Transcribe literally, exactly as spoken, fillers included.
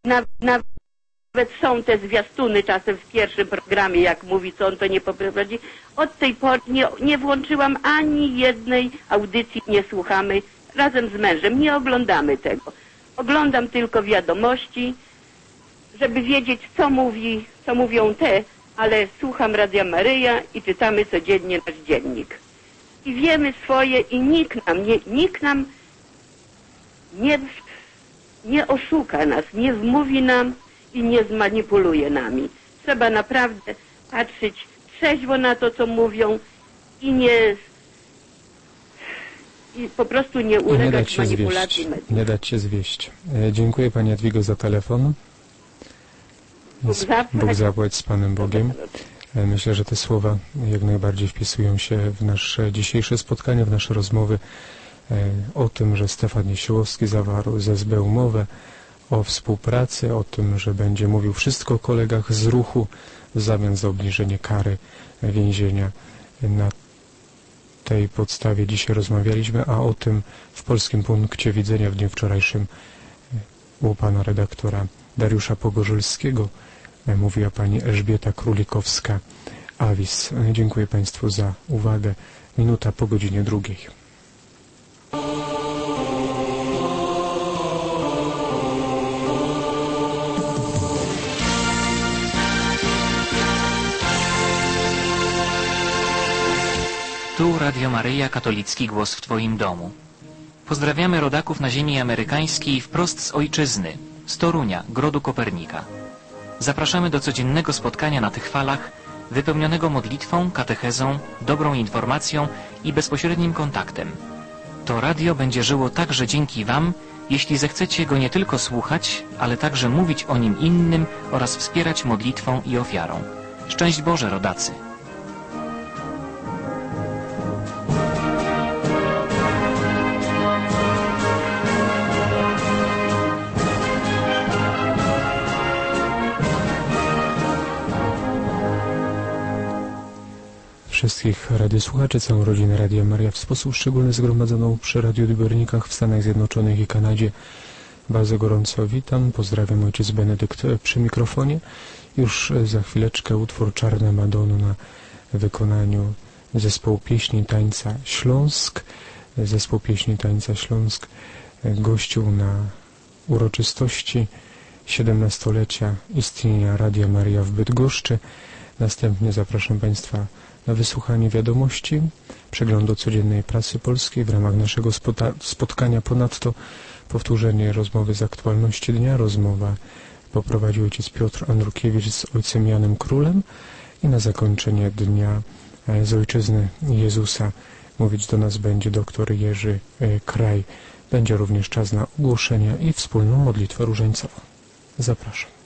Nawet są te zwiastuny czasem w pierwszym programie, jak mówi, co on to nie poprowadzi. Od tej pory nie, nie włączyłam ani jednej audycji, nie słuchamy razem z mężem, nie oglądamy tego. Oglądam tylko wiadomości, żeby wiedzieć, co mówi, co mówią te, ale słucham Radia Maryja i czytamy codziennie nasz dziennik. I wiemy swoje i nikt nam nie, nikt nam nie, nie oszuka nas, nie wmówi nam i nie zmanipuluje nami. Trzeba naprawdę patrzeć trzeźwo na to, co mówią i nie i po prostu nie ulegać manipulacji mediów. Nie dać się zwieść. E, dziękuję Pani Jadwigo za telefon. Bóg zapłać. Bóg zapłać z Panem Bogiem. E, myślę, że te słowa jak najbardziej wpisują się w nasze dzisiejsze spotkanie, w nasze rozmowy e, o tym, że Stefan Niesiołowski zawarł z S B umowę o współpracy, o tym, że będzie mówił wszystko o kolegach z ruchu w zamian za obniżenie kary więzienia. Na tej podstawie dzisiaj rozmawialiśmy, a o tym w Polskim Punkcie Widzenia w dniu wczorajszym u pana redaktora Dariusza Pogorzylskiego mówiła pani Elżbieta Królikowska-Awis. Dziękuję Państwu za uwagę. Minuta po godzinie drugiej. Tu Radio Maryja, katolicki głos w Twoim domu. Pozdrawiamy rodaków na ziemi amerykańskiej wprost z ojczyzny, z Torunia, Grodu Kopernika. Zapraszamy do codziennego spotkania na tych falach, wypełnionego modlitwą, katechezą, dobrą informacją i bezpośrednim kontaktem. To radio będzie żyło także dzięki Wam, jeśli zechcecie go nie tylko słuchać, ale także mówić o nim innym oraz wspierać modlitwą i ofiarą. Szczęść Boże, rodacy! Wszystkich radiosłuchaczy, całą rodzinę Radia Maryja w sposób szczególny zgromadzoną przy radiodybiernikach w Stanach Zjednoczonych i Kanadzie. Bardzo gorąco witam, pozdrawiam, ojciec Benedykt przy mikrofonie. Już za chwileczkę utwór Czarne Madony na wykonaniu zespołu pieśni i tańca Śląsk. Zespół pieśni i tańca Śląsk gościł na uroczystości siedemnastolecia istnienia Radia Maryja w Bydgoszczy. Następnie zapraszam Państwa na wysłuchanie wiadomości, przeglądu codziennej prasy polskiej w ramach naszego spotkania. Ponadto powtórzenie rozmowy z aktualności dnia. Rozmowa poprowadził ojciec Piotr Andrukiewicz z ojcem Janem Królem i na zakończenie dnia z ojczyzny Jezusa mówić do nas będzie doktor Jerzy Kraj. Będzie również czas na ogłoszenia i wspólną modlitwę różańcową. Zapraszam.